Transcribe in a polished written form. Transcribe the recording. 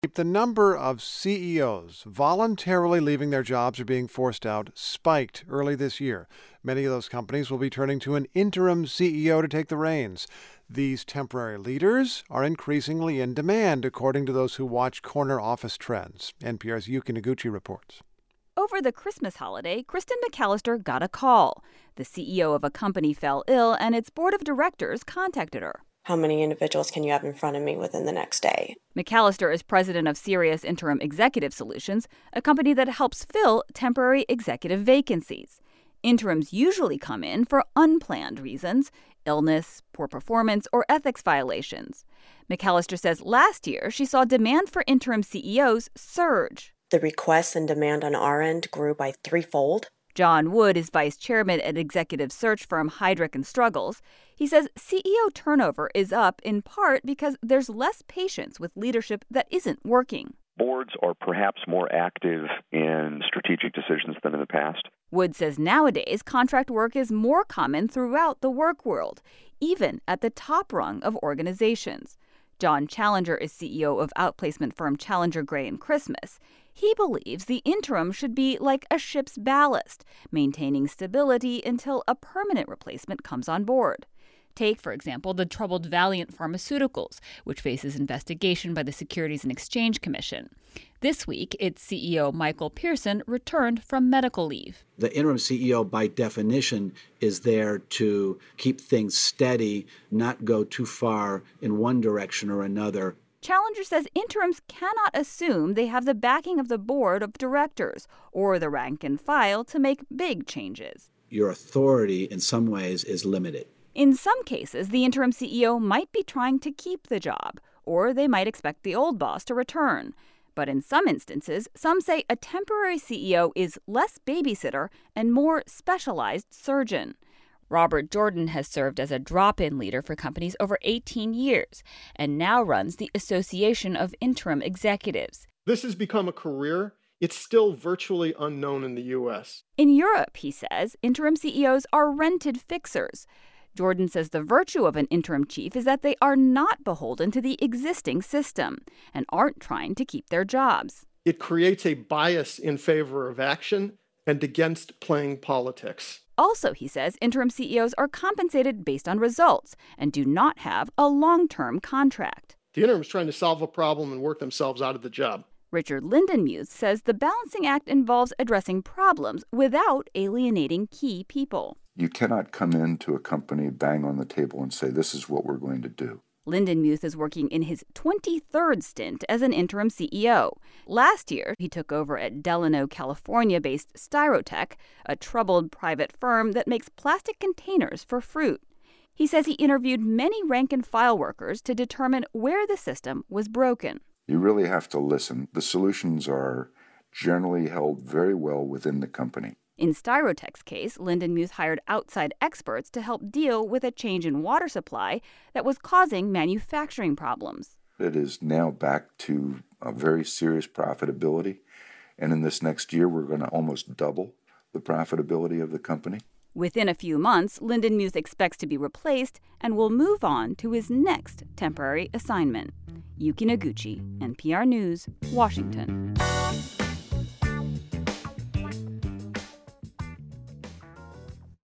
The number of CEOs voluntarily leaving their jobs or being forced out spiked early this year. Many of those companies will be turning to an interim CEO to take the reins. These temporary leaders are increasingly in demand, according to those who watch corner office trends. NPR's Yuki Noguchi reports. Over the Christmas holiday, Kristen McAllister got a call. The CEO of a company fell ill, and its board of directors contacted her. How many individuals can you have in front of me within the next day? McAllister is president of Sirius Interim Executive Solutions, a company that helps fill temporary executive vacancies. Interims usually come in for unplanned reasons: illness, poor performance, or ethics violations. McAllister says last year she saw demand for interim CEOs surge. The requests and demand on our end grew by threefold. John Wood is vice chairman at executive search firm Heidrick & Struggles. He says CEO turnover is up in part because there's less patience with leadership that isn't working. Boards are perhaps more active in strategic decisions than in the past. Wood says nowadays contract work is more common throughout the work world, even at the top rung of organizations. John Challenger is CEO of outplacement firm Challenger Gray & Christmas. He believes the interim should be like a ship's ballast, maintaining stability until a permanent replacement comes on board. Take, for example, the troubled Valeant Pharmaceuticals, which faces investigation by the Securities and Exchange Commission. This week, its CEO, Michael Pearson, returned from medical leave. The interim CEO, by definition, is there to keep things steady, not go too far in one direction or another. Challenger says interims cannot assume they have the backing of the board of directors or the rank and file to make big changes. Your authority, in some ways, is limited. In some cases, the interim CEO might be trying to keep the job, or they might expect the old boss to return. But in some instances, some say a temporary CEO is less babysitter and more specialized surgeon. Robert Jordan has served as a drop-in leader for companies over 18 years and now runs the Association of Interim Executives. This has become a career. It's still virtually unknown in the U.S. In Europe, he says, interim CEOs are rented fixers. Jordan says the virtue of an interim chief is that they are not beholden to the existing system and aren't trying to keep their jobs. It creates a bias in favor of action and against playing politics. Also, he says, interim CEOs are compensated based on results and do not have a long-term contract. The interim is trying to solve a problem and work themselves out of the job. Richard Lindenmuth says the balancing act involves addressing problems without alienating key people. You cannot come into a company, bang on the table, and say, this is what we're going to do. Lindenmuth is working in his 23rd stint as an interim CEO. Last year, he took over at Delano, California-based Styrotech, a troubled private firm that makes plastic containers for fruit. He says he interviewed many rank-and-file workers to determine where the system was broken. You really have to listen. The solutions are generally held very well within the company. In Styrotech's case, Lindenmuth hired outside experts to help deal with a change in water supply that was causing manufacturing problems. It is now back to a very serious profitability, and in this next year, we're going to almost double the profitability of the company. Within a few months, Lindenmuth expects to be replaced and will move on to his next temporary assignment. Yuki Noguchi, NPR News, Washington.